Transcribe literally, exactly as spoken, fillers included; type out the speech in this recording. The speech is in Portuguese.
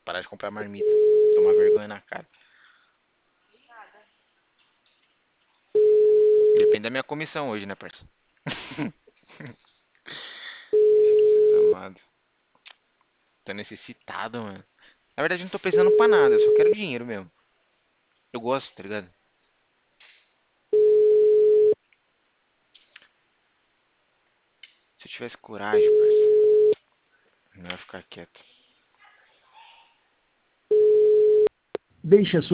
Parar de comprar marmita. Tomar vergonha na cara. Depende da minha comissão hoje, né, parceiro? Jesus amado. Tô necessitado, mano. Na verdade, eu não tô precisando pra nada. Eu só quero dinheiro mesmo. Eu gosto, tá ligado? Se eu tivesse coragem, parceiro, não ia ficar quieto. Deixe a sua